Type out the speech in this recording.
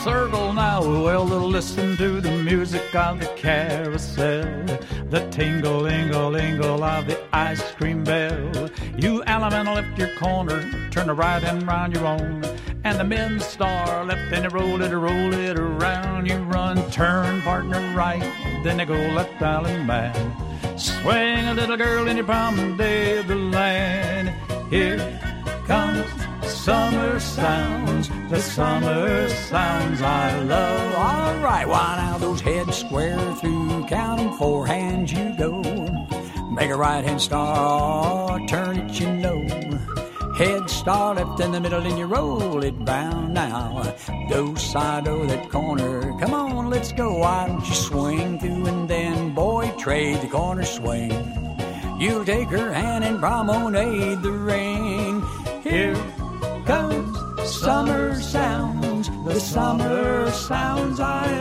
circle now. Well, listen to the music of the carousel, the tingle-lingle-lingle of the ice cream bell. You Allemande left your corner, turn the right hand round your own, and the men star left and they roll it around. You run, turn, partner right, then they go left island back. Swing a little girl in your promenade of the land. Here comes summer sounds, the summer sounds I love. All right, why now those heads square through, count 'em, 4 hands you go. Make a right hand star, turn it you know. Head star left in the middle and you roll it round now. Go side of that corner, come on, let's go. Why don't you swing through and then, boy, trade the corner swing. You'll take her hand and promenade the ring. Here comes summer sounds, the summer sounds I